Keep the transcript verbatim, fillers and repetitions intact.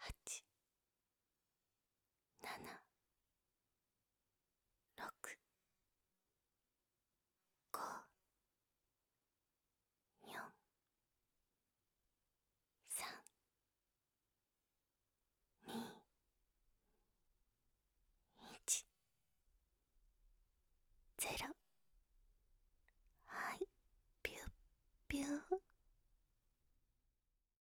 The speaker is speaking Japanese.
ち、なな、ろく、ご、よん、さん、に、いち、ゼロ。